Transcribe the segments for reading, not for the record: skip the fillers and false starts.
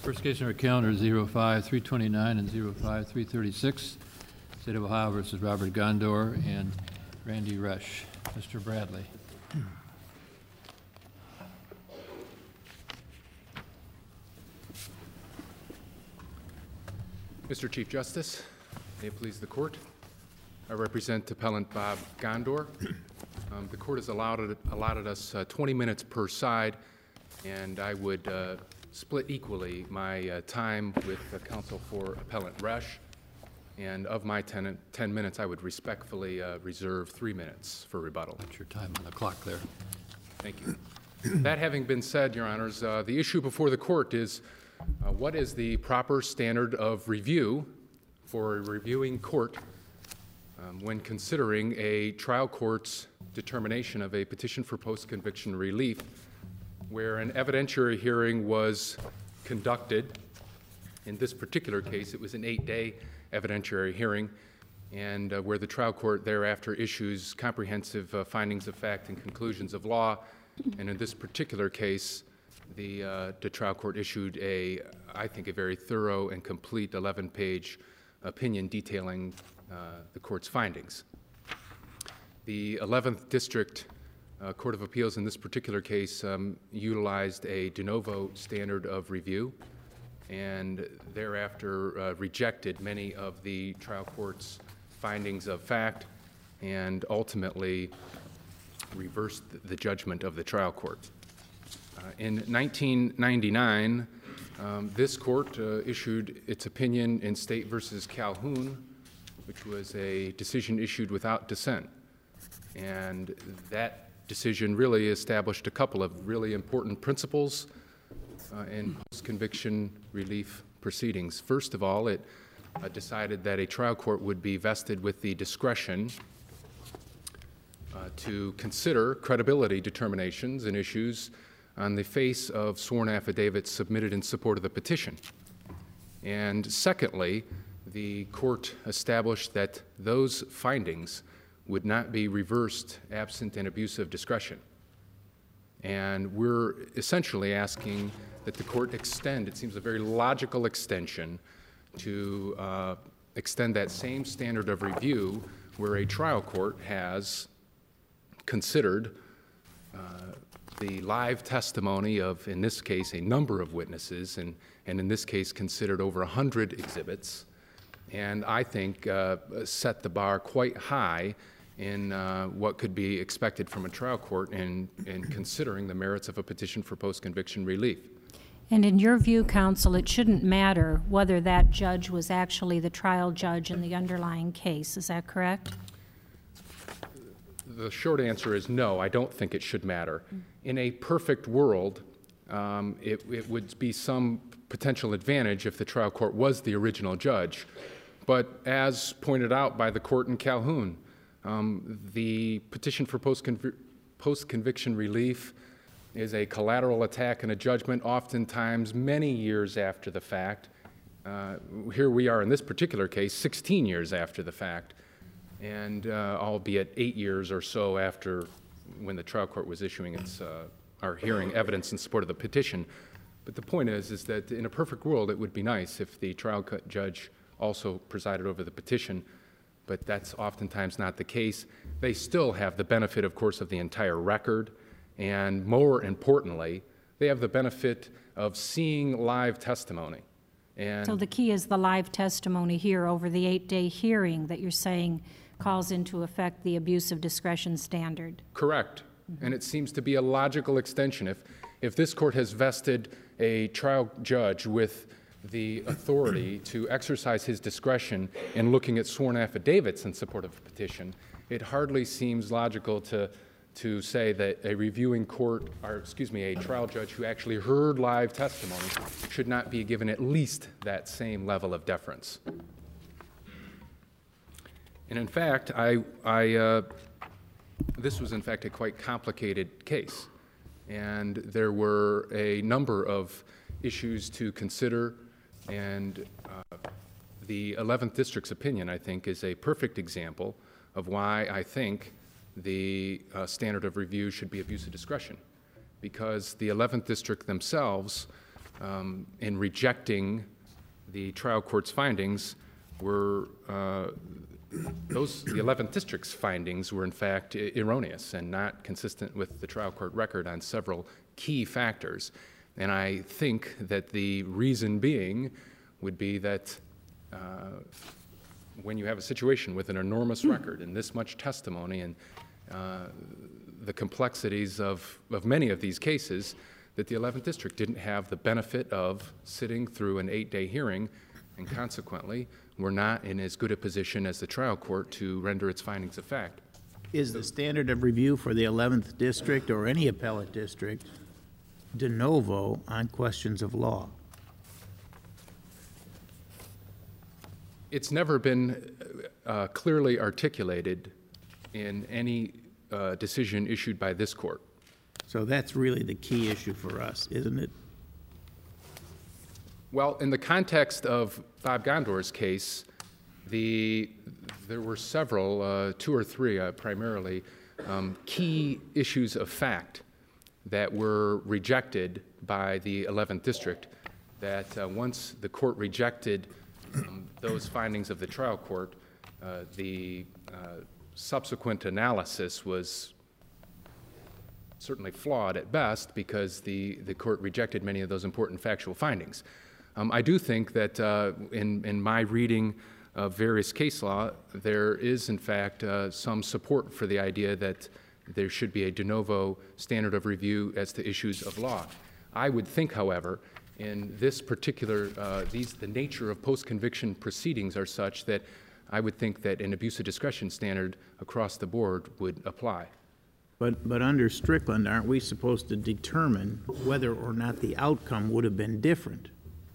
First case on our calendar is 05-329 and 05-336. State of Ohio versus Robert Gondor and Randy Rush. Mr. Bradley. Mr. Chief Justice, may it please the court. I represent appellant Bob Gondor. The court has allotted us 20 minutes per side, and I would split equally my time with counsel for appellant Rush. And of my 10 minutes, I would respectfully reserve 3 minutes for rebuttal. That's your time on the clock there. Thank you. That having been said, Your Honors, the issue before the court is what is the proper standard of review for a reviewing court when considering a trial court's determination of a petition for post-conviction relief where an evidentiary hearing was conducted. In this particular case, it was an 8-day evidentiary hearing, and where the trial court thereafter issues comprehensive findings of fact and conclusions of law. And in this particular case, the trial court issued I think, a very thorough and complete 11-page opinion detailing the court's findings. The 11th District Court of Appeals in this particular case utilized a de novo standard of review and thereafter rejected many of the trial court's findings of fact and ultimately reversed the judgment of the trial court. In 1999, this court issued its opinion in State versus Calhoun, which was a decision issued without dissent. And that decision really established a couple of really important principles in post-conviction relief proceedings. First of all, it decided that a trial court would be vested with the discretion to consider credibility determinations and issues on the face of sworn affidavits submitted in support of the petition. And secondly, the court established that those findings would not be reversed absent an abuse of discretion. And we're essentially asking that the court extend, it seems a very logical extension, to extend that same standard of review where a trial court has considered the live testimony of, in this case, a number of witnesses, and in this case considered over 100 exhibits, and I think set the bar quite high in what could be expected from a trial court in considering the merits of a petition for post-conviction relief. And in your view, counsel, it shouldn't matter whether that judge was actually the trial judge in the underlying case. Is that correct? The short answer is no, I don't think it should matter. In a perfect world, it would be some potential advantage if the trial court was the original judge. But as pointed out by the court in Calhoun, the petition for post-conviction relief is a collateral attack and a judgment oftentimes many years after the fact. Here we are in this particular case, 16 years after the fact, and albeit 8 years or so after when the trial court was issuing or hearing evidence in support of the petition. But the point is that in a perfect world, it would be nice if the trial judge also presided over the petition, but that's oftentimes not the case. They still have the benefit, of course, of the entire record, and more importantly, they have the benefit of seeing live testimony. And so the key is the live testimony here over the 8-day hearing that you're saying calls into effect the abuse of discretion standard. Correct. And it seems to be a logical extension. If this court has vested a trial judge with the authority to exercise his discretion in looking at sworn affidavits in support of a petition, it hardly seems logical to say that a reviewing court, or excuse me, a trial judge who actually heard live testimony should not be given at least that same level of deference. And in fact, this was in fact a quite complicated case, and there were a number of issues to consider, and the 11th District's opinion, I think, is a perfect example of why I think the standard of review should be abuse of discretion, because the 11th District themselves in rejecting the trial court's findings were the 11th District's findings were in fact erroneous and not consistent with the trial court record on several key factors. And I think that the reason being would be that when you have a situation with an enormous record and this much testimony and the complexities of many of these cases, that the 11th District didn't have the benefit of sitting through an 8-day hearing, and consequently were not in as good a position as the trial court to render its findings of fact. Is the standard of review for the 11th District or any appellate district de novo on questions of law? It's never been clearly articulated in any decision issued by this court. So that's really the key issue for us, isn't it? Well, in the context of Bob Gondor's case, there were several, 2 or 3 primarily, key issues of fact that were rejected by the 11th District, that once the court rejected those findings of the trial court, the subsequent analysis was certainly flawed at best because the court rejected many of those important factual findings. I do think that in my reading of various case law, there is in fact some support for the idea that there should be a de novo standard of review as to issues of law. I would think, however, in this particular, the nature of post-conviction proceedings are such that I would think that an abuse of discretion standard across the board would apply. But under Strickland, aren't we supposed to determine whether or not the outcome would have been different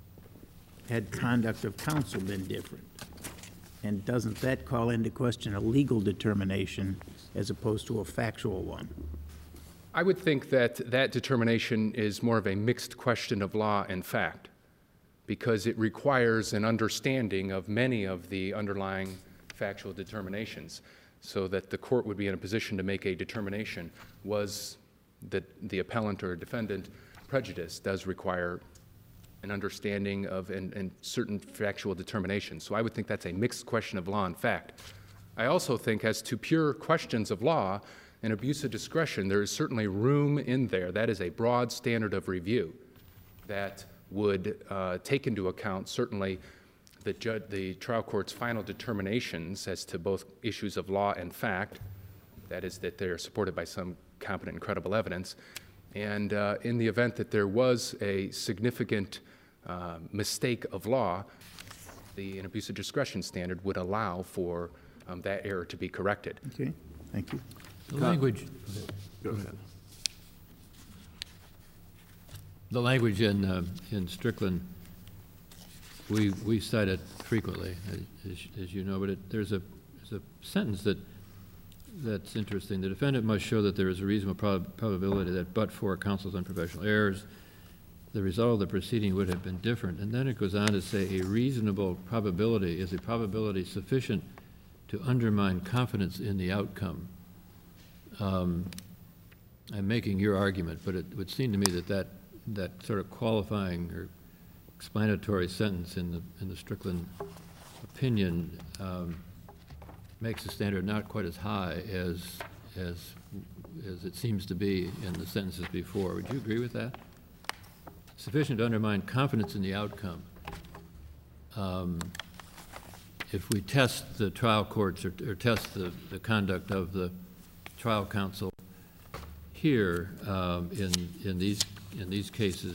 had conduct of counsel been different? And doesn't that call into question a legal determination as opposed to a factual one? I would think that that determination is more of a mixed question of law and fact, because it requires an understanding of many of the underlying factual determinations, so that the court would be in a position to make a determination. Was that the appellant or defendant prejudiced does require an understanding of and certain factual determinations. So I would think that's a mixed question of law and fact. I also think as to pure questions of law and abuse of discretion, there is certainly room in there. That is a broad standard of review that would take into account certainly the trial court's final determinations as to both issues of law and fact, that is that they're supported by some competent and credible evidence, and in the event that there was a significant mistake of law, an abuse of discretion standard would allow for that error to be corrected. Okay, thank you. The language. Go ahead. The language in Strickland, we cite it frequently, as you know, but there's a sentence that's interesting. The defendant must show that there is a reasonable probability that but for counsel's unprofessional errors, the result of the proceeding would have been different. And then it goes on to say a reasonable probability is a probability sufficient to undermine confidence in the outcome. I'm making your argument, but it would seem to me that sort of qualifying or explanatory sentence in the Strickland opinion makes the standard not quite as high as it seems to be in the sentences before. Would you agree with that? Sufficient to undermine confidence in the outcome. If we test the trial courts or test the conduct of the trial counsel here in these cases,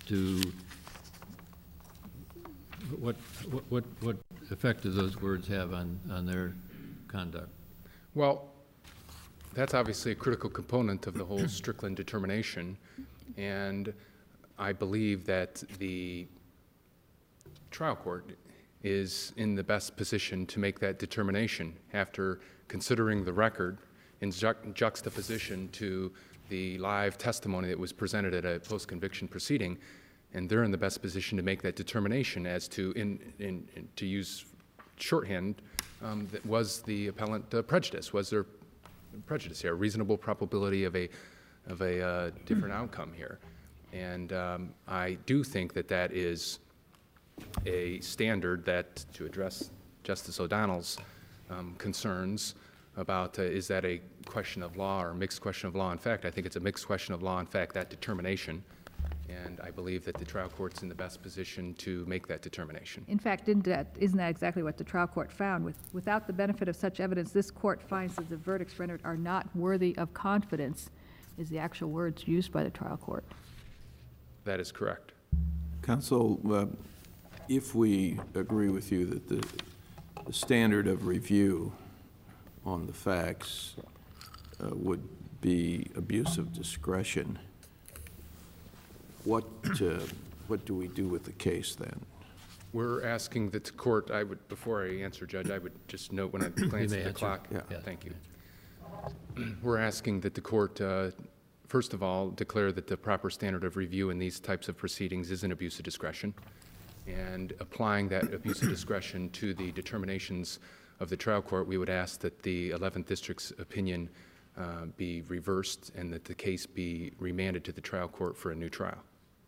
what effect do those words have on their conduct? Well, that's obviously a critical component of the whole Strickland determination, and I believe that the trial court is in the best position to make that determination after considering the record in juxtaposition to the live testimony that was presented at a post-conviction proceeding, and they're in the best position to make that determination as to, to use shorthand, that was the appellant prejudice? Was there prejudice here? A reasonable probability of a different outcome here? And I do think that that is a standard that, to address Justice O'Donnell's concerns about is that a question of law or a mixed question of law and fact. I think it's a mixed question of law and fact, that determination. And I believe that the trial court's in the best position to make that determination. In fact, isn't that exactly what the trial court found? Without the benefit of such evidence, this court finds that the verdicts rendered are not worthy of confidence, is the actual words used by the trial court. That is correct. Counsel, if we agree with you that the standard of review on the facts would be abuse of discretion, what do we do with the case then? We're asking that the court, before I answer, Judge, I would just note when I glance at the clock. Yeah. Thank you. We're asking that the court, first of all, declare that the proper standard of review in these types of proceedings is an abuse of discretion, and applying that abuse of discretion to the determinations of the trial court, we would ask that the 11th District's opinion be reversed and that the case be remanded to the trial court for a new trial.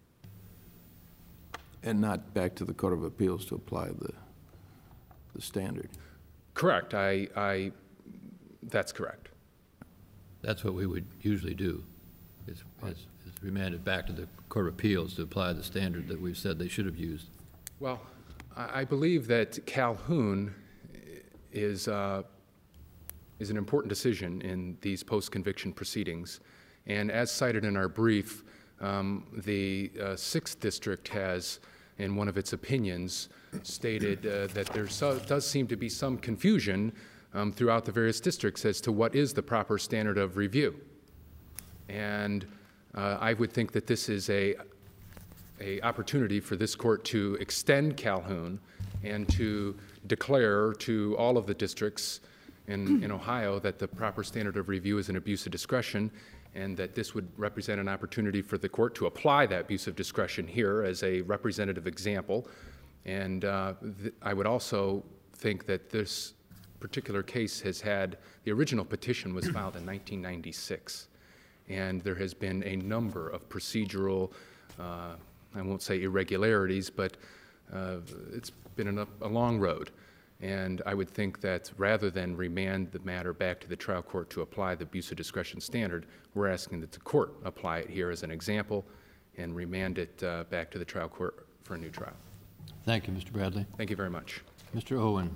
And not back to the Court of Appeals to apply the standard? Correct. That's correct. That's what we would usually do, is remand it back to the Court of Appeals to apply the standard that we've said they should have used. Well, I believe that Calhoun is an important decision in these post-conviction proceedings. And as cited in our brief, the 6th District has, in one of its opinions, stated that there does seem to be some confusion throughout the various districts as to what is the proper standard of review. And I would think that this is a opportunity for this court to extend Calhoun and to declare to all of the districts in Ohio that the proper standard of review is an abuse of discretion, and that this would represent an opportunity for the court to apply that abuse of discretion here as a representative example. And I would also think that this particular case has had, the original petition was filed in 1996, and there has been a number of procedural, I won't say irregularities, but it's been a long road. And I would think that rather than remand the matter back to the trial court to apply the abuse of discretion standard, we're asking that the court apply it here as an example and remand it back to the trial court for a new trial. Thank you, Mr. Bradley. Thank you very much. Mr. Owen.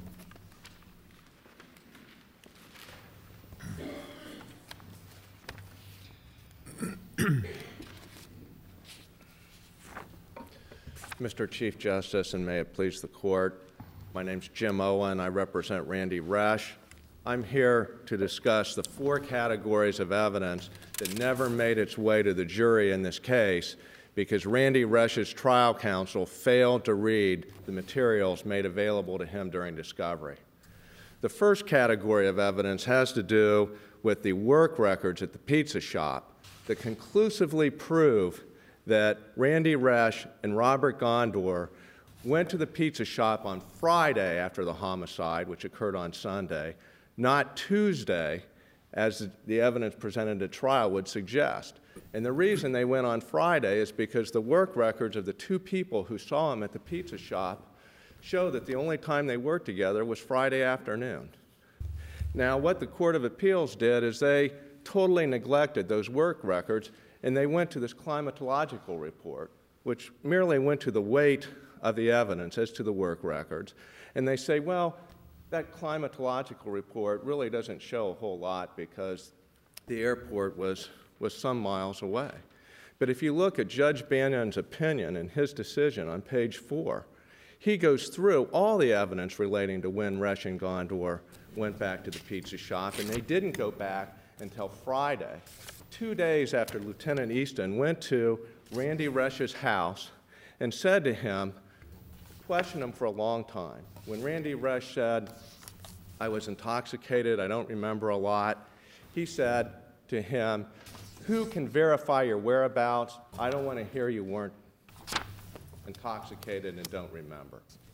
Mr. Chief Justice, and may it please the court, my name's Jim Owen. I represent Randy Resch. I'm here to discuss the 4 categories of evidence that never made its way to the jury in this case because Randy Resch's trial counsel failed to read the materials made available to him during discovery. The first category of evidence has to do with the work records at the pizza shop that conclusively prove that Randy Resch and Robert Gondor went to the pizza shop on Friday after the homicide, which occurred on Sunday, not Tuesday, as the evidence presented at trial would suggest. And the reason they went on Friday is because the work records of the 2 people who saw him at the pizza shop show that the only time they worked together was Friday afternoon. Now, what the Court of Appeals did is they totally neglected those work records, and they went to this climatological report, which merely went to the weight of the evidence as to the work records. And they say, well, that climatological report really doesn't show a whole lot because the airport was some miles away. But if you look at Judge Bannon's opinion and his decision on page 4, he goes through all the evidence relating to when Resch and Gondor went back to the pizza shop, and they didn't go back until Friday, 2 days after Lieutenant Easton went to Randy Resch's house and said to him, questioned him for a long time. When Randy Resch said, I was intoxicated, I don't remember a lot, he said to him, who can verify your whereabouts? I don't want to hear you weren't intoxicated and don't remember.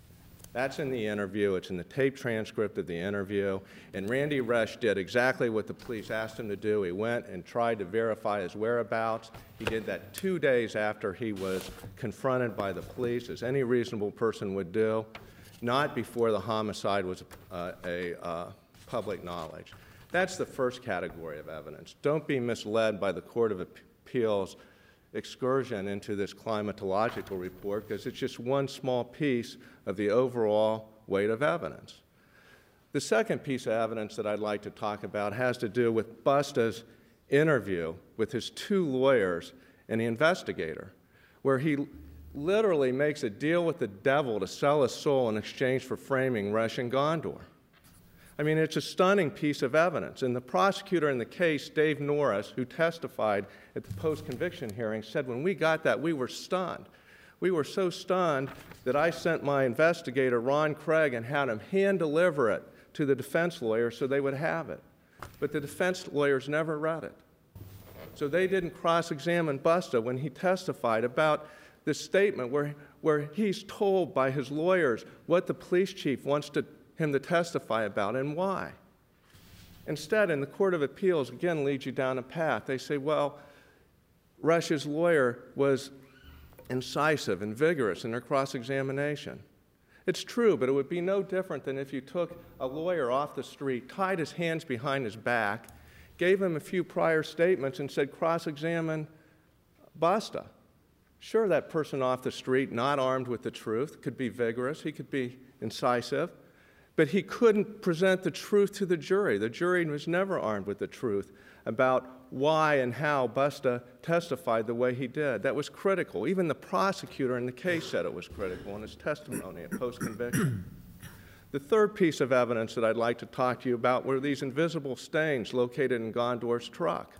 That's in the interview. It's in the tape transcript of the interview. And Randy Resch did exactly what the police asked him to do. He went and tried to verify his whereabouts. He did that 2 days after he was confronted by the police, as any reasonable person would do, not before the homicide was public knowledge. That's the first category of evidence. Don't be misled by the Court of Appeals excursion into this climatological report, because it's just one small piece of the overall weight of evidence. The second piece of evidence that I'd like to talk about has to do with Busta's interview with his 2 lawyers and the investigator, where he literally makes a deal with the devil to sell his soul in exchange for framing Resch and Gondor. I mean, it's a stunning piece of evidence. And the prosecutor in the case, Dave Norris, who testified at the post-conviction hearing, said when we got that, we were stunned. We were so stunned that I sent my investigator, Ron Craig, and had him hand-deliver it to the defense lawyers so they would have it. But the defense lawyers never read it. So they didn't cross-examine Busta when he testified about this statement where he's told by his lawyers what the police chief wants him to testify about and why. Instead, in the Court of Appeals, again, leads you down a path. They say, well, Resch's lawyer was incisive and vigorous in their cross-examination. It's true, but it would be no different than if you took a lawyer off the street, tied his hands behind his back, gave him a few prior statements, and said, cross-examine Busta. Sure, that person off the street, not armed with the truth, could be vigorous, he could be incisive, but he couldn't present the truth to the jury. The jury was never armed with the truth about why and how Busta testified the way he did. That was critical. Even the prosecutor in the case said it was critical in his testimony at post-conviction. The third piece of evidence that I'd like to talk to you about were these invisible stains located in Gondor's truck.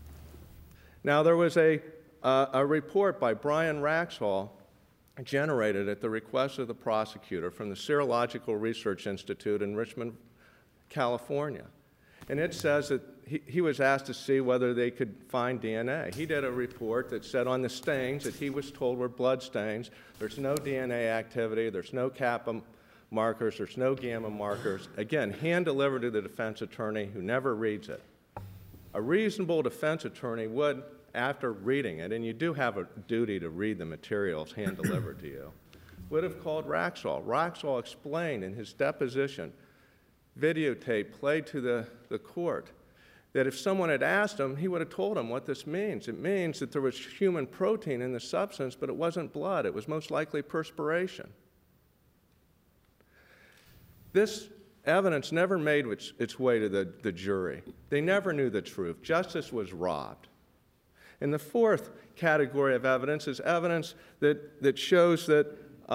Now, there was a report by Brian Raxall generated at the request of the prosecutor from the Serological Research Institute in Richmond, California. And it says that he was asked to see whether they could find DNA. He did a report that said on the stains that he was told were blood stains, there's no DNA activity, there's no kappa markers, there's no gamma markers. Again, hand-delivered to the defense attorney who never reads it. A reasonable defense attorney would, after reading it, and you do have a duty to read the materials hand-delivered to you, would have called Raxall. Raxall explained in his deposition, videotape played to the court, that if someone had asked him, he would have told him what this means. It means that there was human protein in the substance, but it wasn't blood. It was most likely perspiration. This evidence never made its way to the jury. They never knew the truth. Justice was robbed. And the fourth category of evidence is evidence that shows that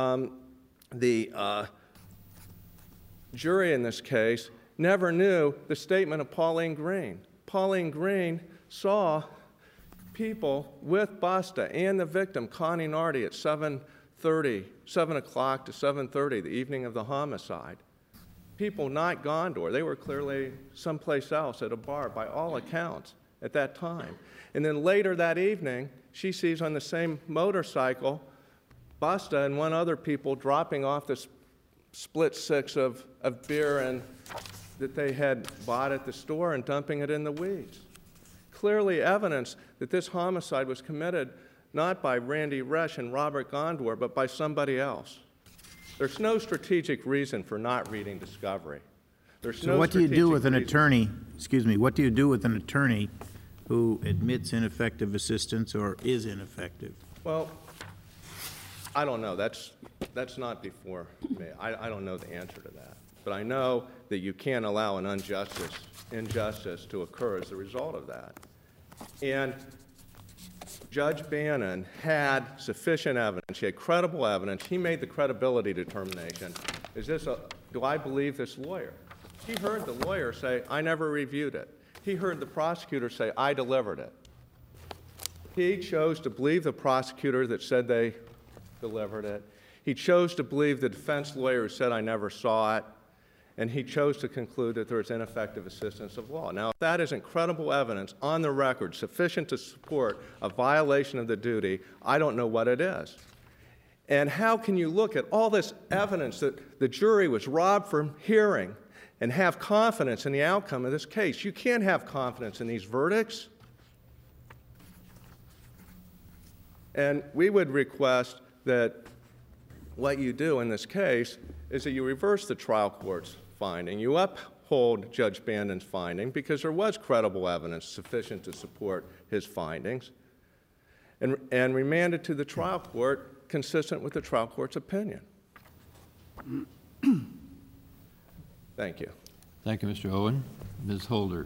the jury in this case never knew the statement of Pauline Green. Pauline Green saw people with Busta and the victim, Connie Nardi, at 7 o'clock to 7:30, the evening of the homicide. People not Gondor. They were clearly someplace else at a bar, by all accounts, at that time. And then later that evening, she sees on the same motorcycle Busta and one other people dropping off this split six of beer and that they had bought at the store and dumping it in the weeds. Clearly evidence that this homicide was committed not by Randy Resch and Robert Gondor, but by somebody else. There's no strategic reason for not reading discovery. So what do you do with an attorney, what do you do with an attorney who admits ineffective assistance or is ineffective? Well, I don't know. That's not before me. I don't know the answer to that. But I know that you can't allow an injustice to occur as a result of that. And Judge Bannon had sufficient evidence. He had credible evidence. He made the credibility determination. Do I believe this lawyer? He heard the lawyer say, I never reviewed it. He heard the prosecutor say, I delivered it. He chose to believe the prosecutor that said they delivered it. He chose to believe the defense lawyer who said, I never saw it. And he chose to conclude that there was ineffective assistance of law. Now, if that isn't credible evidence on the record sufficient to support a violation of the duty, I don't know what it is. And how can you look at all this evidence that the jury was robbed from hearing and have confidence in the outcome of this case? You can't have confidence in these verdicts. And we would request that what you do in this case is that you reverse the trial court's finding. You uphold Judge Bandon's finding because there was credible evidence sufficient to support his findings, and remand it to the trial court consistent with the trial court's opinion. Thank you. Thank you, Mr. Owen. Ms. Holder.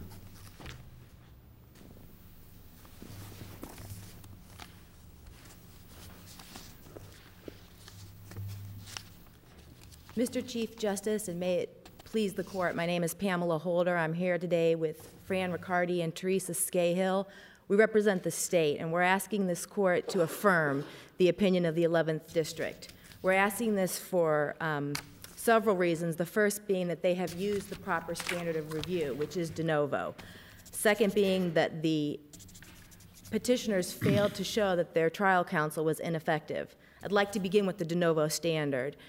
Mr. Chief Justice, and may it please the court, my name is Pamela Holder. I'm here today with Fran Riccardi and Teresa Scahill. We represent the state, and we're asking this court to affirm the opinion of the 11th District. We're asking this for several reasons, the first being that they have used the proper standard of review, which is de novo. Second being that the petitioners failed to show that their trial counsel was ineffective. I'd like to begin with the de novo standard.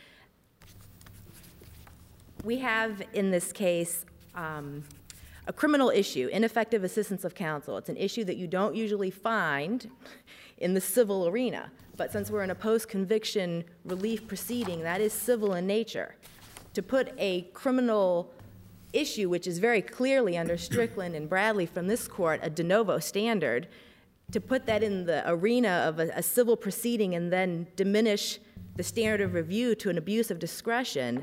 We have, in this case, a criminal issue, ineffective assistance of counsel. It's an issue that you don't usually find in the civil arena, but since we're in a post-conviction relief proceeding, that is civil in nature. To put a criminal issue, which is very clearly under Strickland and Bradley from this court, a de novo standard, to put that in the arena of a civil proceeding and then diminish the standard of review to an abuse of discretion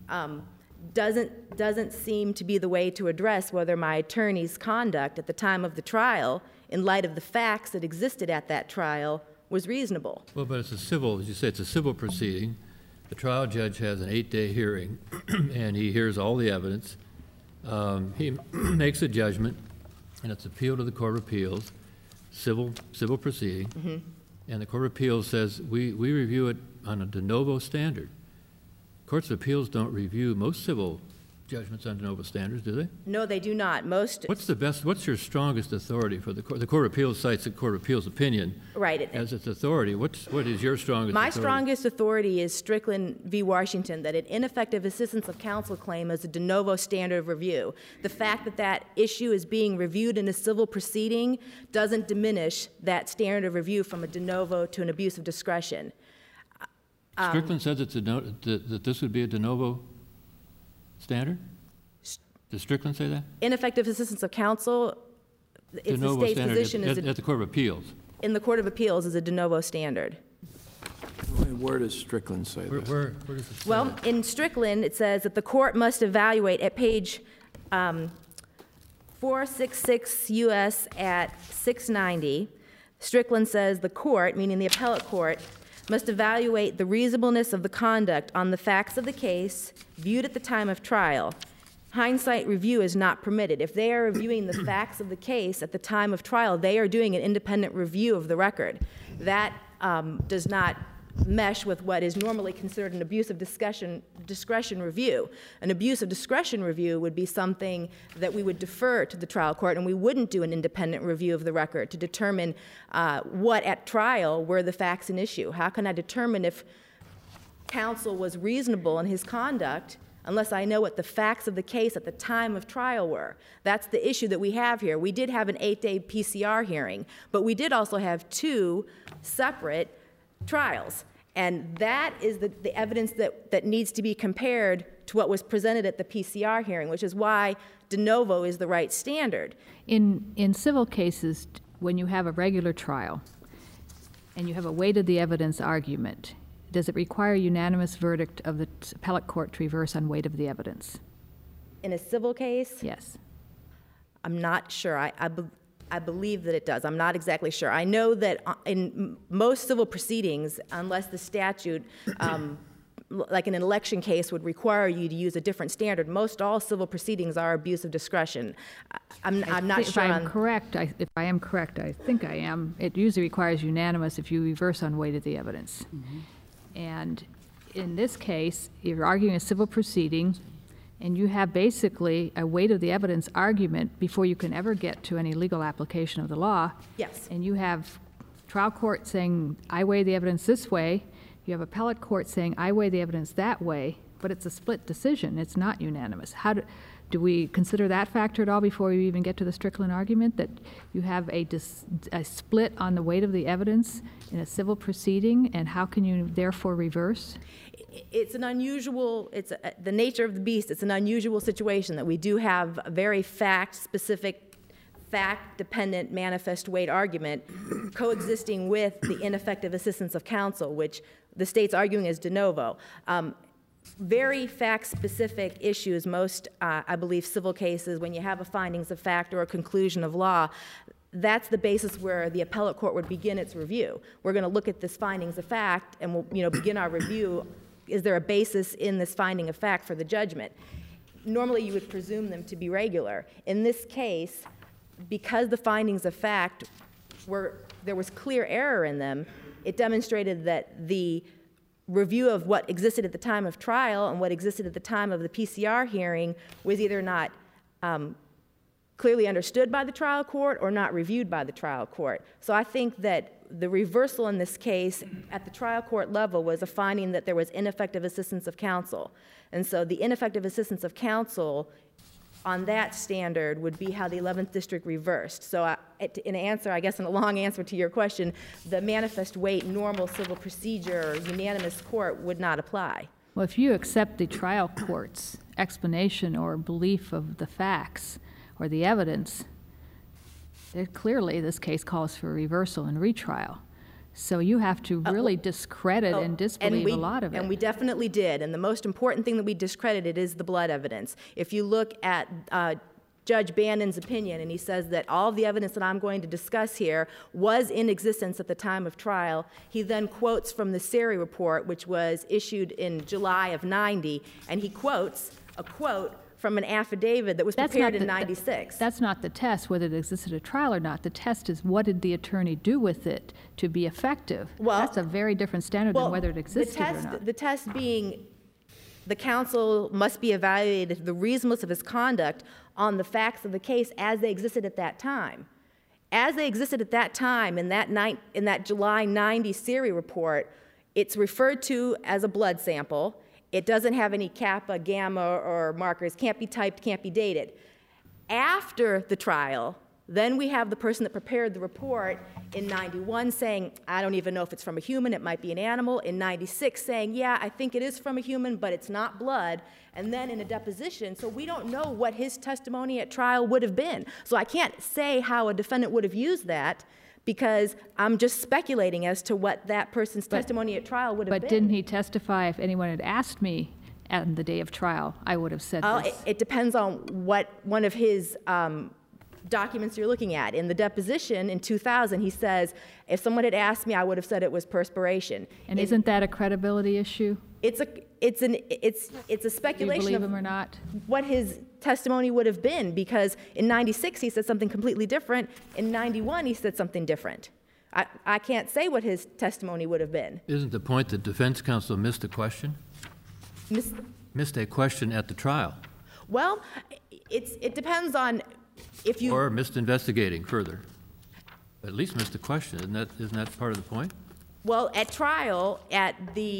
doesn't seem to be the way to address whether my attorney's conduct at the time of the trial, in light of the facts that existed at that trial, was reasonable. Well, but it's a civil, as you say, it's a civil proceeding. The trial judge has an 8-day hearing, and he hears all the evidence. He makes a judgment, and it's appealed to the Court of Appeals, civil proceeding, and the Court of Appeals says, we review it on a de novo standard. Courts of Appeals don't review most civil judgments on de novo standards, do they? No, they do not. What's your strongest authority for the Court? The Court of Appeals cites the Court of Appeals opinion as its authority. What is your strongest authority? My strongest authority is Strickland v. Washington, that an ineffective assistance of counsel claim is a de novo standard of review. The fact that that issue is being reviewed in a civil proceeding doesn't diminish that standard of review from a de novo to an abuse of discretion. Strickland says that this would be a de novo standard? Does Strickland say that? Ineffective assistance of counsel, it's the state's position is at the Court of Appeals. In the Court of Appeals is a de novo standard. Where does Strickland say that? Where does it say Well, that? in Strickland, it says that the court must evaluate at page 466 U.S. at 690. Strickland says the court, meaning the appellate court, must evaluate the reasonableness of the conduct on the facts of the case viewed at the time of trial. Hindsight review is not permitted. If they are reviewing the facts of the case at the time of trial, they are doing an independent review of the record. That does not mesh with what is normally considered an abuse of discretion review. An abuse of discretion review would be something that we would defer to the trial court, and we wouldn't do an independent review of the record to determine what at trial were the facts in issue. How can I determine if counsel was reasonable in his conduct unless I know what the facts of the case at the time of trial were? That's the issue that we have here. We did have an 8-day PCR hearing, but we did also have 2 separate trials. And that is the evidence that needs to be compared to what was presented at the PCR hearing, which is why de novo is the right standard. In civil cases, when you have a regular trial and you have a weight of the evidence argument, does it require unanimous verdict of the appellate court to reverse on weight of the evidence? In a civil case? Yes. I'm not sure. I believe that it does. I'm not exactly sure. I know that in most civil proceedings, unless the statute, like in an election case, would require you to use a different standard, most all civil proceedings are abuse of discretion. I'm not sure. If I am correct, I think I am, it usually requires unanimous if you reverse on weight of the evidence. And in this case, you're arguing a civil proceeding, and you have basically a weight of the evidence argument before you can ever get to any legal application of the law. Yes. And you have trial court saying, I weigh the evidence this way. You have appellate court saying, I weigh the evidence that way, but it's a split decision. It's not unanimous. Do we consider that factor at all before you even get to the Strickland argument, that you have a split on the weight of the evidence in a civil proceeding, and how can you therefore reverse? It's an unusual, the nature of the beast, it's an unusual situation that we do have a very fact-specific, fact-dependent manifest weight argument coexisting with the ineffective assistance of counsel, which the state's arguing is de novo. Very fact-specific issues, most, I believe, civil cases, when you have a findings of fact or a conclusion of law, that's the basis where the appellate court would begin its review. We're going to look at this findings of fact, and we'll begin our review. Is there a basis in this finding of fact for the judgment? Normally, you would presume them to be regular. In this case, because the findings of fact there was clear error in them, it demonstrated that the review of what existed at the time of trial and what existed at the time of the PCR hearing was either not clearly understood by the trial court or not reviewed by the trial court. So I think that the reversal in this case at the trial court level was a finding that there was ineffective assistance of counsel. And so the ineffective assistance of counsel on that standard would be how the 11th District reversed. So in answer, I guess in a long answer to your question, the manifest weight, normal civil procedure, unanimous court would not apply. Well, if you accept the trial court's explanation or belief of the facts or the evidence, clearly this case calls for reversal and retrial. So you have to really discredit and disbelieve a lot of it. And we definitely did. And the most important thing that we discredited is the blood evidence. If you look at Judge Bannon's opinion, and he says that all of the evidence that I'm going to discuss here was in existence at the time of trial, he then quotes from the Siri report, which was issued in July of '90, and he quotes a quote from an affidavit that was prepared in '96. That's not the test, whether it existed at trial or not. The test is, what did the attorney do with it to be effective? Well, that's a very different standard than whether it existed or not. The test being the counsel must be evaluated the reasonableness of his conduct on the facts of the case as they existed at that time. As they existed at that time, in that July '90 Siri report, it's referred to as a blood sample. It doesn't have any kappa, gamma, or markers, can't be typed, can't be dated. After the trial, then we have the person that prepared the report in '91 saying, I don't even know if it's from a human, it might be an animal. In '96 saying, yeah, I think it is from a human, but it's not blood. And then in a deposition, so we don't know what his testimony at trial would have been. So I can't say how a defendant would have used that, because I'm just speculating as to what that person's testimony at trial would have been. But didn't he testify, if anyone had asked me on the day of trial, I would have said this? It depends on what one of his documents you're looking at. In the deposition in 2000, he says, if someone had asked me, I would have said it was perspiration. And isn't that a credibility issue? It's a speculation. Do you believe him or not? What his testimony would have been, because in '96 he said something completely different. In '91 he said something different. I can't say what his testimony would have been. Isn't the point that defense counsel missed a question? Missed a question at the trial? Well, it depends on if you... Or missed investigating further. At least missed a question. Isn't that part of the point? Well, at trial, at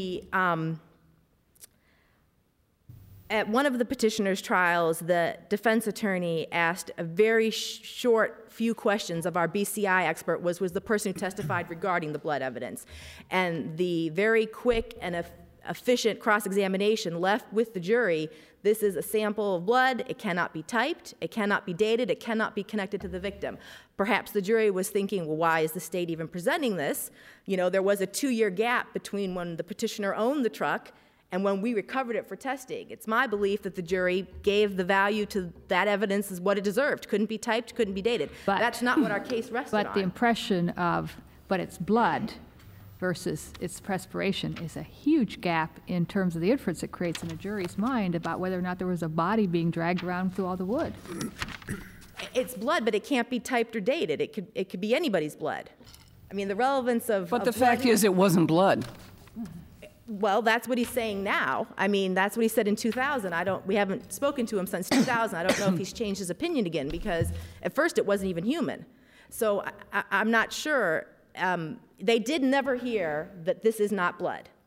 one of the petitioner's trials, the defense attorney asked a very short few questions of our BCI expert, was the person who testified regarding the blood evidence. And the very quick and efficient cross-examination left with the jury, this is a sample of blood, it cannot be typed, it cannot be dated, it cannot be connected to the victim. Perhaps the jury was thinking, well, why is the state even presenting this? You know, there was a 2-year gap between when the petitioner owned the truck and when we recovered it for testing. It's my belief that the jury gave the value to that evidence as what it deserved. Couldn't be typed, couldn't be dated. But that's not what our case rested on. But the impression of, but it's blood versus its perspiration is a huge gap in terms of the inference it creates in a jury's mind about whether or not there was a body being dragged around through all the wood. It's blood, but it can't be typed or dated. It could be anybody's blood. I mean, the relevance of... But the fact is, it wasn't blood. Well, that's what he's saying now. I mean, that's what he said in 2000. We haven't spoken to him since 2000. I don't know if he's changed his opinion again, because at first it wasn't even human. So I'm not sure. They did never hear that this is not blood.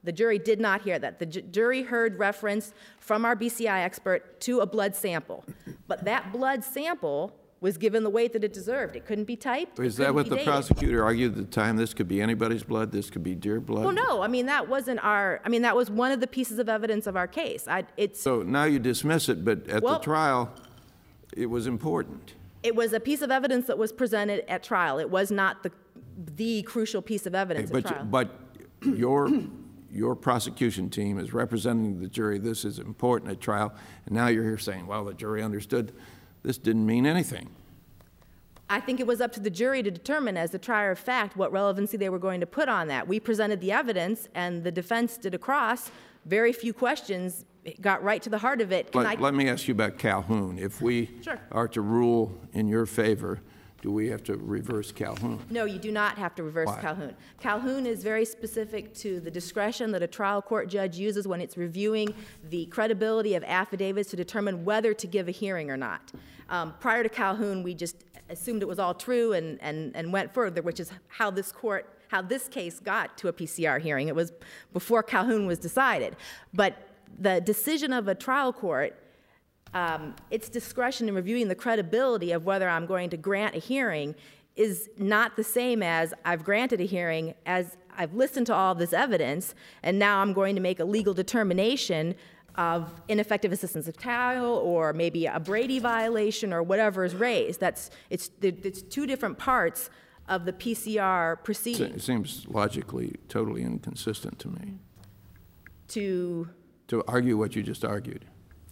The jury did not hear that. The jury heard reference from our BCI expert to a blood sample. But that blood sample was given the weight that it deserved. It couldn't be typed. Is that what the prosecutor argued at the time? This could be anybody's blood? This could be deer blood? Well, no. I mean, that wasn't our, I mean, that was one of the pieces of evidence of our case. So now you dismiss it, but at the trial, it was important. It was a piece of evidence that was presented at trial. It was not the crucial piece of evidence at trial. But your prosecution team is representing the jury. This is important at trial. And now you're here saying, well, the jury understood this didn't mean anything. I think it was up to the jury to determine, as the trier of fact, what relevancy they were going to put on that. We presented the evidence, and the defense did a cross. Very few questions, got right to the heart of it. Let me ask you about Calhoun. If we are to rule in your favor, do we have to reverse Calhoun? No, you do not have to reverse Calhoun. Calhoun is very specific to the discretion that a trial court judge uses when it's reviewing the credibility of affidavits to determine whether to give a hearing or not. Prior to Calhoun, we just assumed it was all true and went further, which is how this case got to a PCR hearing. It was before Calhoun was decided. But the decision of a trial court, its discretion in reviewing the credibility of whether I'm going to grant a hearing is not the same as I've granted a hearing, as I've listened to all of this evidence, and now I'm going to make a legal determination of ineffective assistance of trial or maybe a Brady violation or whatever is raised. It's two different parts of the PCR proceeding. It seems logically totally inconsistent to me. To argue what you just argued.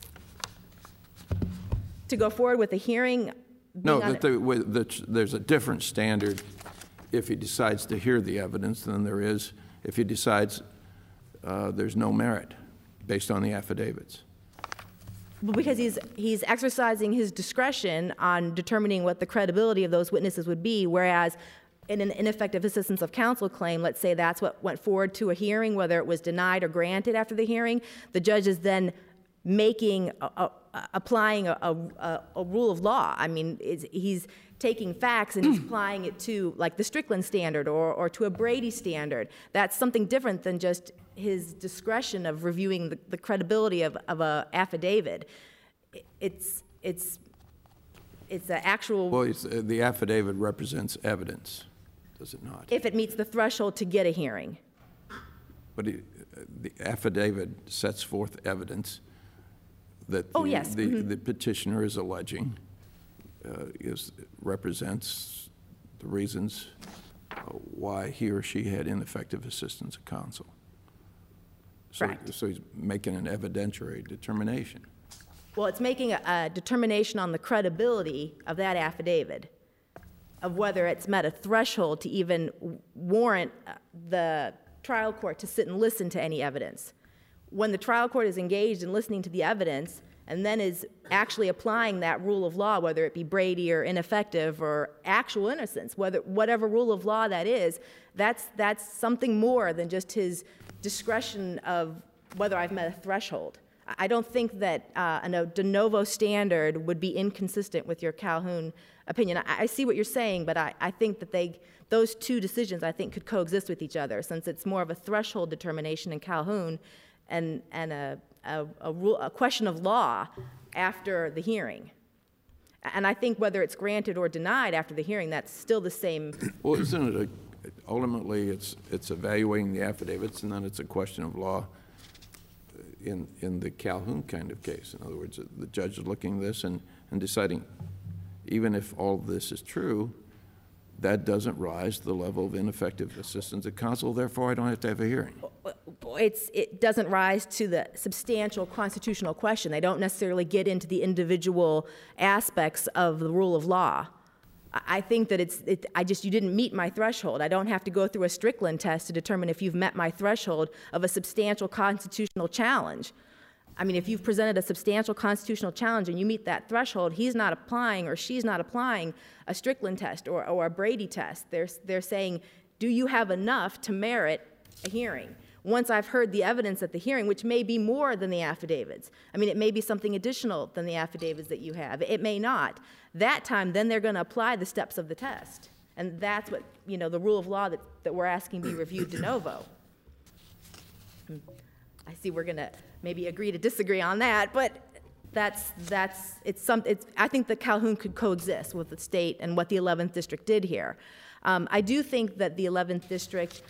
To go forward with a hearing? No, there's a different standard if he decides to hear the evidence than there is if he decides there's no merit based on the affidavits. Because he's exercising his discretion on determining what the credibility of those witnesses would be, whereas in an ineffective assistance of counsel claim, let's say that's what went forward to a hearing, whether it was denied or granted after the hearing, the judge is then applying a rule of law. I mean, he's taking facts and he's applying it to, like, the Strickland standard or to a Brady standard. That's something different than just his discretion of reviewing the credibility of an affidavit. It's an actual... Well, the affidavit represents evidence, does it not? If it meets the threshold to get a hearing. But the affidavit sets forth evidence that the petitioner is alleging represents the reasons why he or she had ineffective assistance of counsel. Correct. So he's making an evidentiary determination. Well, it's making a determination on the credibility of that affidavit, of whether it's met a threshold to even warrant the trial court to sit and listen to any evidence. When the trial court is engaged in listening to the evidence and then is actually applying that rule of law, whether it be Brady or ineffective or actual innocence, whatever rule of law that is, that's something more than just his discretion of whether I've met a threshold. I don't think that a de novo standard would be inconsistent with your Calhoun opinion. I see what you're saying, but I think that those two decisions, I think, could coexist with each other, since it's more of a threshold determination in Calhoun and a question of law after the hearing. And I think whether it's granted or denied after the hearing, that's still the same. Well, isn't it ultimately it's evaluating the affidavits, and then it's a question of law in the Calhoun kind of case. In other words, the judge is looking at this and deciding, even if all of this is true, that doesn't rise to the level of ineffective assistance of counsel, therefore I don't have to have a hearing. It doesn't rise to the substantial constitutional question. They don't necessarily get into the individual aspects of the rule of law. I think that you didn't meet my threshold. I don't have to go through a Strickland test to determine if you've met my threshold of a substantial constitutional challenge. I mean, if you've presented a substantial constitutional challenge and you meet that threshold, he's not applying or she's not applying a Strickland test or a Brady test. They're saying, do you have enough to merit a hearing? Once I've heard the evidence at the hearing, which may be more than the affidavits. I mean, it may be something additional than the affidavits that you have. It may not. That time, then they're going to apply the steps of the test. And that's what, the rule of law that we're asking be reviewed de novo. I see we're going to maybe agree to disagree on that, but I think that Calhoun could coexist with the state and what the 11th District did here. I do think that the 11th District,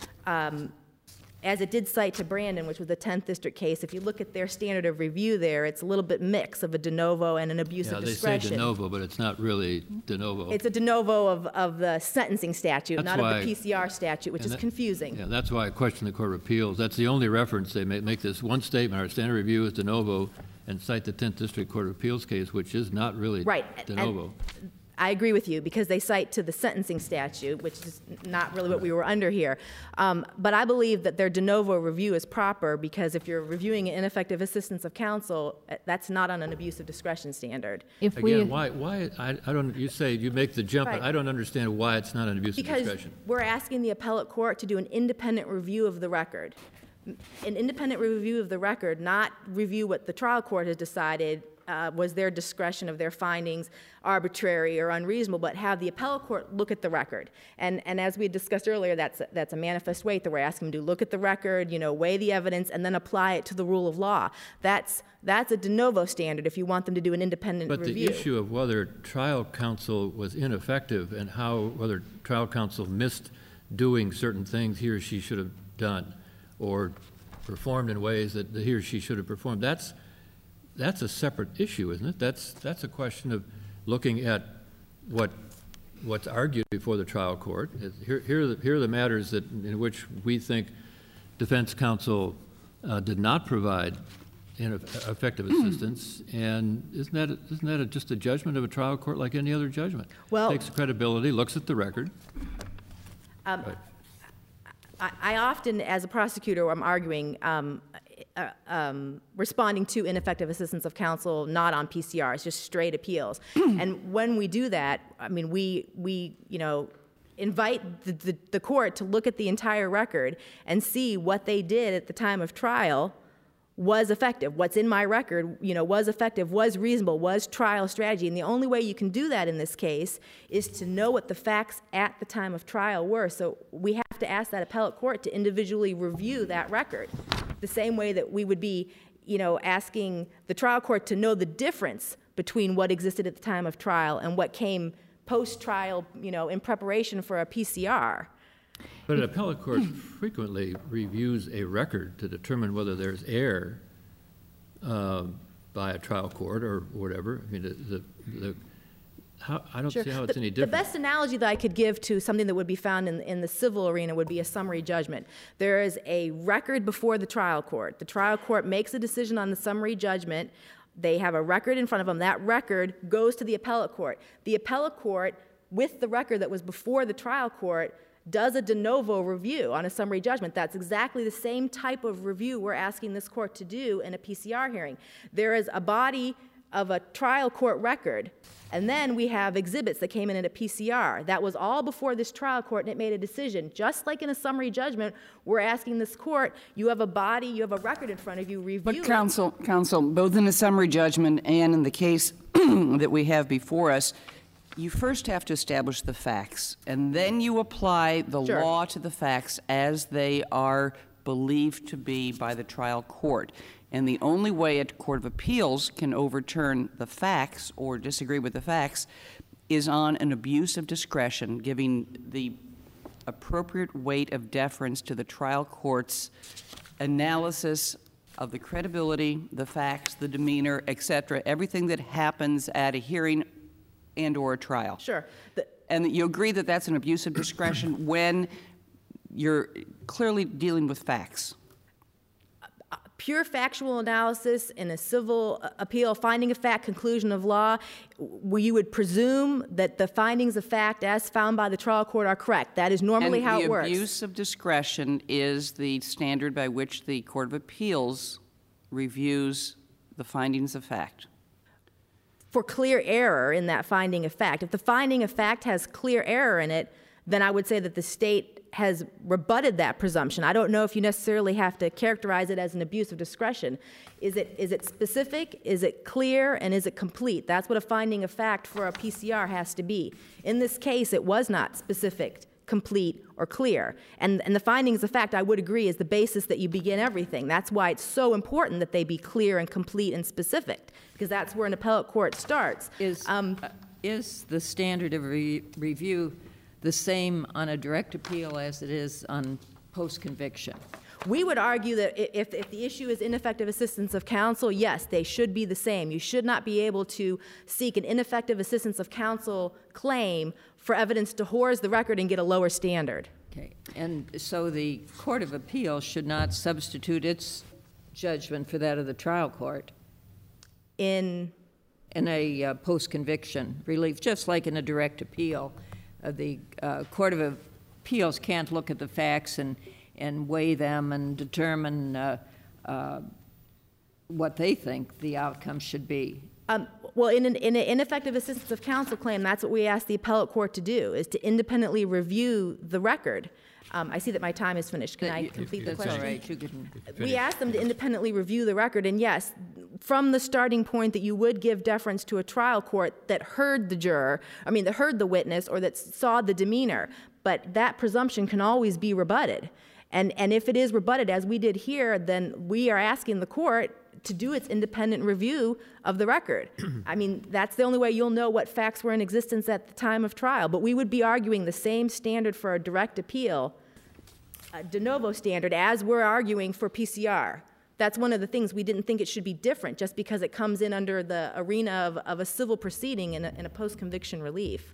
as it did cite to Brandon, which was the 10th District case, if you look at their standard of review there, it's a little bit mix of a de novo and an abuse of discretion. Yeah, they say de novo, but it's not really de novo. It's a de novo of the sentencing statute, That's not why- of the PCR statute, which is confusing. Yeah, that's why I question the Court of Appeals. That's the only reference they make this one statement, our standard review is de novo, and cite the 10th District Court of Appeals case, which is not really Right. de and novo. I agree with you, because they cite to the sentencing statute, which is not really what we were under here. But I believe that their de novo review is proper, because if you're reviewing ineffective assistance of counsel, that's not on an abuse of discretion standard. If we, Again, why, I don't, you say you make the jump, but Right. I don't understand why it's not an abuse of Because discretion. we're asking the appellate court to do an independent review of the record. An independent review of the record, not review what the trial court has decided was their discretion of their findings arbitrary or unreasonable, but have the appellate court look at the record. And as we discussed earlier, that's a manifest weight that we're asking them to look at the record, weigh the evidence, and then apply it to the rule of law. That's a de novo standard if you want them to do an independent But review. the issue of whether trial counsel was ineffective and whether trial counsel missed doing certain things he or she should have done or performed in ways that he or she should have performed, that's a separate issue, isn't it? That's a question of looking at what's argued before the trial court. Here are the matters in which we think defense counsel did not provide effective assistance, and isn't that just a judgment of a trial court like any other judgment? Well- Takes credibility, looks at the record. Right. I often, as a prosecutor, I'm arguing, responding to ineffective assistance of counsel, not on PCRs, just straight appeals. And when we do that, I mean, we invite the court to look at the entire record and see what they did at the time of trial was effective. What's in my record, was effective, was reasonable, was trial strategy. And the only way you can do that in this case is to know what the facts at the time of trial were. So we have to ask that appellate court to individually review that record, the same way that we would be, asking the trial court to know the difference between what existed at the time of trial and what came post-trial, in preparation for a PCR. But an appellate court frequently reviews a record to determine whether there's error by a trial court or whatever. I mean, I don't see how it's any different. The best analogy that I could give to something that would be found in the civil arena would be a summary judgment. There is a record before the trial court. The trial court makes a decision on the summary judgment. They have a record in front of them. That record goes to the appellate court. The appellate court, with the record that was before the trial court, does a de novo review on a summary judgment. That's exactly the same type of review we're asking this court to do in a PCR hearing. There is a body of a trial court record, and then we have exhibits that came in at a PCR. That was all before this trial court, and it made a decision. Just like in a summary judgment, we're asking this court, you have a body, you have a record in front of you, review But it. counsel, both in the summary judgment and in the case that we have before us, you first have to establish the facts, and then you apply the Sure. law to the facts as they are believed to be by the trial court. And the only way a court of appeals can overturn the facts or disagree with the facts is on an abuse of discretion, giving the appropriate weight of deference to the trial court's analysis of the credibility, the facts, the demeanor, et cetera, everything that happens at a hearing and or a trial. Sure. And you agree that that's an abuse of discretion when you're clearly dealing with facts? Pure factual analysis in a civil appeal, finding of fact, conclusion of law, where you would presume that the findings of fact as found by the trial court are correct. That is normally how it works. And the abuse of discretion is the standard by which the Court of Appeals reviews the findings of fact. For clear error in that finding of fact. If the finding of fact has clear error in it, then I would say that the state has rebutted that presumption. I don't know if you necessarily have to characterize it as an abuse of discretion. Is it specific? Is it clear? And is it complete? That's what a finding of fact for a PCR has to be. In this case, it was not specific, complete, or clear. And the findings of fact, I would agree, is the basis that you begin everything. That's why it's so important that they be clear and complete and specific, because that's where an appellate court starts. Is the standard of review the same on a direct appeal as it is on post-conviction? We would argue that if the issue is ineffective assistance of counsel, yes, they should be the same. You should not be able to seek an ineffective assistance of counsel claim for evidence to whores the record and get a lower standard. Okay, and so the Court of Appeals should not substitute its judgment for that of the trial court In a post-conviction relief, just like in a direct appeal. The Court of Appeals can't look at the facts and weigh them and determine what they think the outcome should be. well, in an ineffective assistance of counsel claim, that's what we ask the appellate court to do, is to independently review the record. I see that my time is finished. Can I complete the question? That's all right. You can. We asked them to independently review the record, and yes, from the starting point that you would give deference to a trial court that heard the juror, that heard the witness, or that saw the demeanor, but that presumption can always be rebutted. And if it is rebutted, as we did here, then we are asking the court to do its independent review of the record. That's the only way you'll know what facts were in existence at the time of trial. But we would be arguing the same standard for a direct appeal, a de novo standard, as we're arguing for PCR. That's one of the things we didn't think it should be different just because it comes in under the arena of a civil proceeding in a post-conviction relief.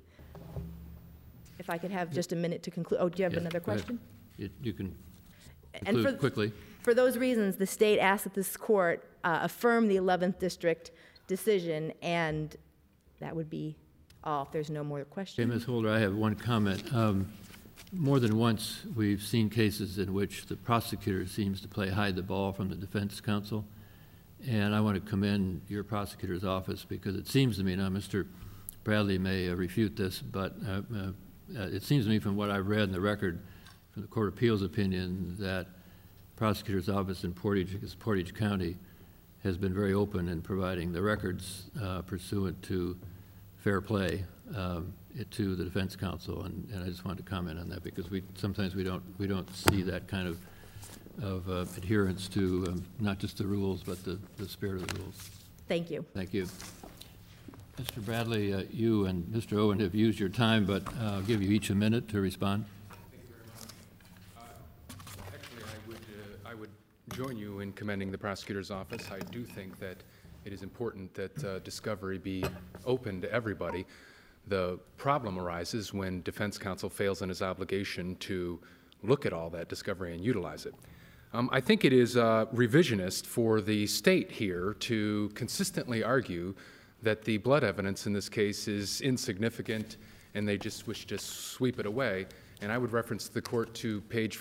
If I could have just a minute to conclude. Oh, do you have another question? You can conclude quickly. For those reasons, the state asks that this court affirm the 11th District decision, and that would be all if there's no more questions. Okay, Ms. Holder, I have one comment. More than once, we've seen cases in which the prosecutor seems to play hide the ball from the defense counsel, and I want to commend your prosecutor's office because it seems to me, now Mr. Bradley may refute this, but it seems to me from what I've read in the record from the Court of Appeals opinion that prosecutor's office in Portage County has been very open in providing the records pursuant to fair play to the defense counsel, and I just wanted to comment on that because sometimes we don't see that kind of adherence to not just the rules but the spirit of the rules. Thank you. Thank you. Mr. Bradley, you and Mr. Owen have used your time, but I'll give you each a minute to respond. Thank you very much. Actually, I would join you in commending the prosecutor's office. I do think that it is important that discovery be open to everybody. The problem arises when defense counsel fails in his obligation to look at all that discovery and utilize it. I think it is revisionist for the state here to consistently argue that the blood evidence in this case is insignificant and they just wish to sweep it away. And I would reference the court to page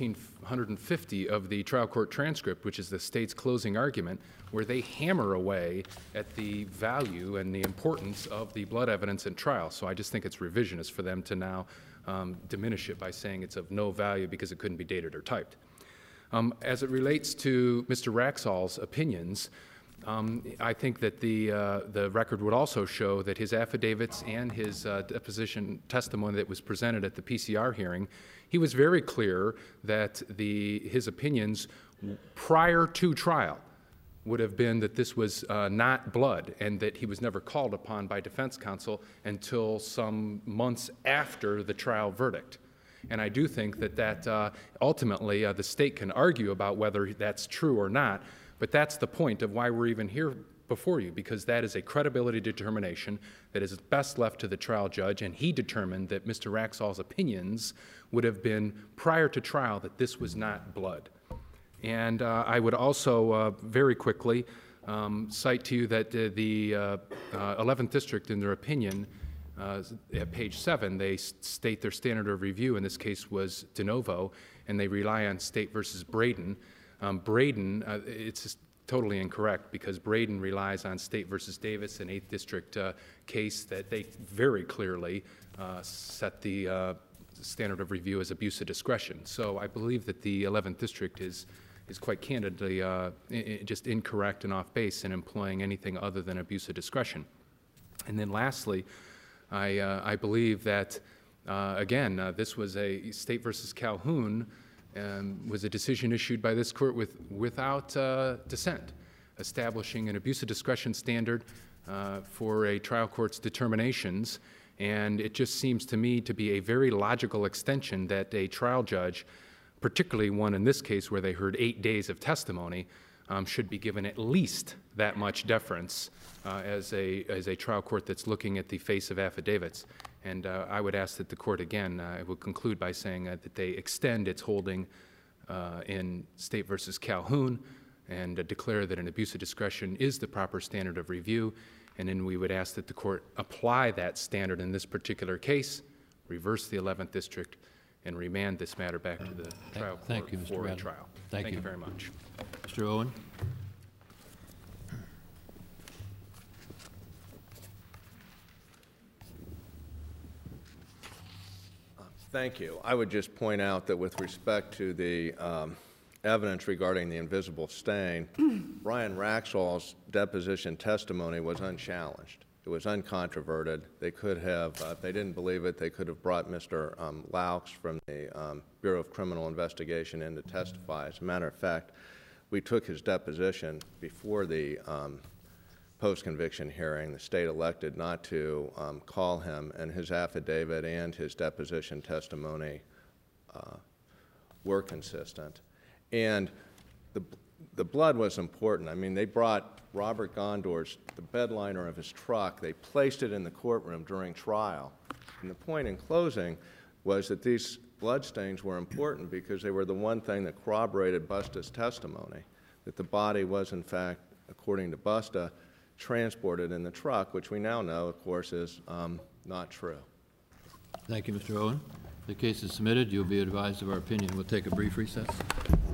1450 of the trial court transcript, which is the state's closing argument, where they hammer away at the value and the importance of the blood evidence in trial. So I just think it's revisionist for them to now diminish it by saying it's of no value because it couldn't be dated or typed. As it relates to Mr. Raxall's opinions, I think that the record would also show that his affidavits and his deposition testimony that was presented at the PCR hearing, he was very clear that his opinions prior to trial would have been that this was not blood and that he was never called upon by defense counsel until some months after the trial verdict. And I do think that ultimately the state can argue about whether that's true or not, but that's the point of why we're even here before you, because that is a credibility determination that is best left to the trial judge, and he determined that Mr. Raxall's opinions would have been prior to trial that this was not blood. And I would also very quickly cite to you that the 11th District, in their opinion, at page 7, they state their standard of review in this case was de novo, and they rely on State versus Braden. Braden, it's just totally incorrect because Braden relies on State versus Davis, an 8th District case that they very clearly set the standard of review as abuse of discretion. So I believe that the 11th District is quite candidly just incorrect and off base in employing anything other than abuse of discretion. And then lastly, I believe that Again, this was a State versus Calhoun, was a decision issued by this court without dissent, establishing an abuse of discretion standard for a trial court's determinations. And it just seems to me to be a very logical extension that a trial judge, particularly one in this case where they heard 8 days of testimony, should be given at least that much deference as a trial court that's looking at the face of affidavits. And I would ask that the court, again, will conclude by saying that they extend its holding in State versus Calhoun and declare that an abuse of discretion is the proper standard of review. And then we would ask that the court apply that standard in this particular case, reverse the 11th District, and remand this matter back to the trial court Thank you, Mr. for a Radley. trial. Thank you very much. Mr. Owen? Thank you. I would just point out that with respect to the evidence regarding the invisible stain, Brian Raxall's deposition testimony was unchallenged. It was uncontroverted. They could have, if they didn't believe it, they could have brought Mr. Laux from the Bureau of Criminal Investigation in to testify. As a matter of fact, we took his deposition before the post-conviction hearing. The state elected not to call him, and his affidavit and his deposition testimony were consistent. And the blood was important. I mean, they brought Robert Gondor's, the bedliner of his truck, they placed it in the courtroom during trial. And the point in closing was that these bloodstains were important because they were the one thing that corroborated Busta's testimony, that the body was, in fact, according to Busta, transported in the truck, which we now know, of course, is not true. Thank you, Mr. Owen. The case is submitted. You'll be advised of our opinion. We'll take a brief recess.